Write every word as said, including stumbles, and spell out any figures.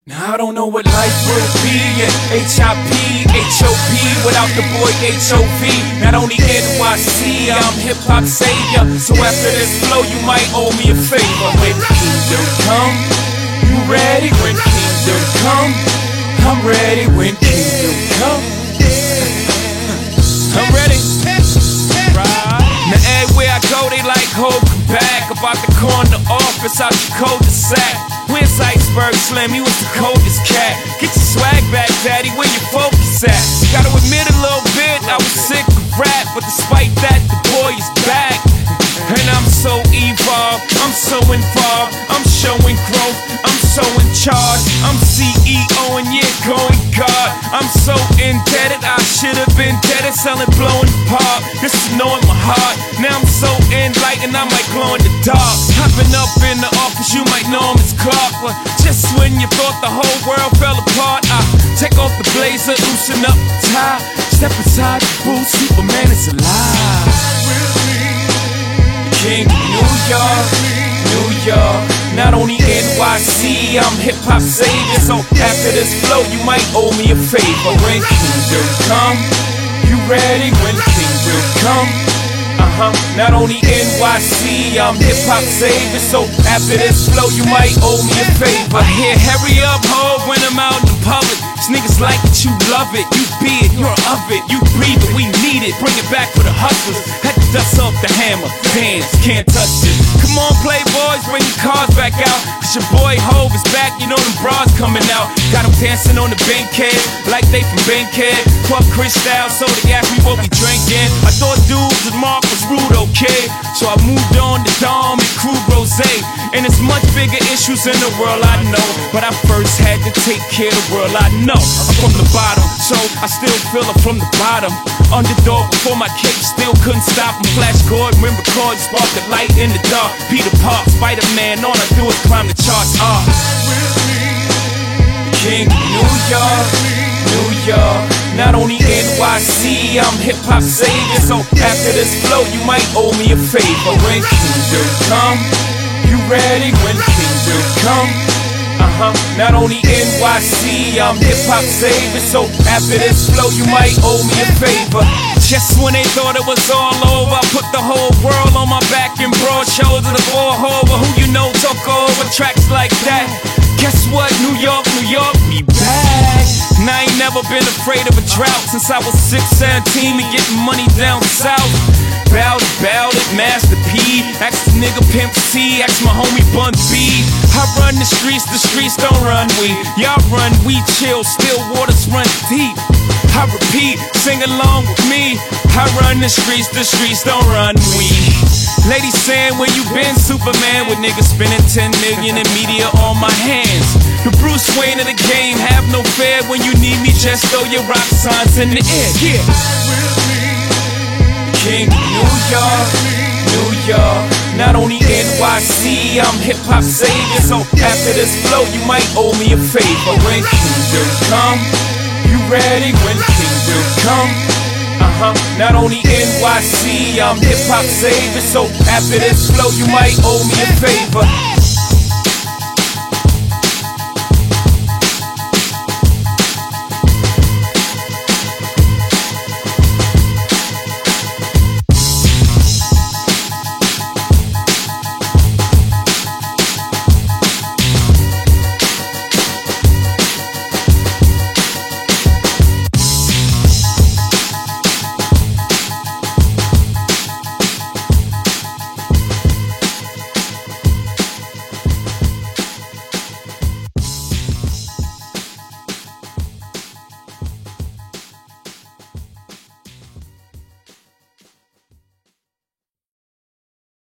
Now I don't know what life will be in H I P, H O P without the boy H O V. Not only N Y C, I'm hip-hop savior. So after this flow, you might owe me a favor. When kingdom come, you ready? When kingdom come, I'm ready. When kingdom come, I'm ready. Right. Now everywhere I go, they like, hold back. About the corner office out your cul-de-sac. Where's Iceberg Slim? He was the coldest cat. Get your swag back, daddy, where your focus at? Gotta admit a little bit, I was sick of rap, but despite that, the boy is back. And I'm so evolved, I'm so involved, I'm showing growth, I'm so in charge. I'm C E O and yeah, going God. I'm so indebted, I should've been dead at selling blowing pop. This is knowing my heart. Now I'm so enlightened, I might glow in the dark. I've been up in the office, you might know him as Clark. But just when you thought the whole world fell apart, I take off the blazer, loosen up the tie, step inside the booth, Superman is alive. King of New York, New York. Not only N Y C, I'm hip-hop savior. So after this flow, you might owe me a favor. When kingdom come, you ready? When kingdom come, uh-huh. Not only N Y C, I'm hip-hop savior. So after this flow, you might owe me a favor. I hear hurry up, ho, when I'm out in the public. These niggas like it, you love it. You be it, you're of it. You breathe it, we need it. Bring it back for the hustlers. Had to dust off the hammer. Dance, can't touch this. Come on, playboys, bring your cars back out. Cause your boy Hove is back, you know them bras coming out. Got them dancing on the Bankhead, like they from Bankhead. Club Cristal, so they asked me what we drinking. I thought dudes was Marcus Rude, okay. So I moved on to Dom and Crew Rose. And it's much bigger issues in the world, I know. But I first had to take care of the world I know. I'm from the bottom, so I still feel it from the bottom. Underdog before my cape, still couldn't stop him. Flash chord, remember chords, spark the light in the dark. Peter Park, Spider-Man, all I do is climb the charts. Ah, King of New York, New York. Not only N Y C, I'm hip-hop savior. So after this flow, you might owe me a favor. When kingdom come, you ready? When kingdom come, uh-huh. Not only N Y C, I'm hip-hop savior. So after this flow, you might owe me a favor. Just when they thought it was all over, I put the whole world on my back and broad shoulder to ball over. Who you know took over tracks like that? Guess what? New York, New York, we back. And I ain't never been afraid of a drought since I was six, seventeen and getting money down south. Bout it, bout it, Master P. Ask the nigga Pimp C, ask my homie Bun B. I run the streets, the streets don't run we. Y'all run, we chill, still waters run deep. I repeat, sing along with me. I run the streets, the streets don't run we. Ladies saying, where you been, Superman? With niggas spending ten million in media on my hands. The Bruce Wayne of the game, have no fear. When you need me, just throw your rock signs in the air, yeah. King of New York, New York. Not only N Y C, I'm hip-hop savior. So after this flow, you might owe me a favor. When kingdom come, you ready? When kingdom come, uh-huh. Not only N Y C, I'm hip-hop savior. So after this flow, you might owe me a favor.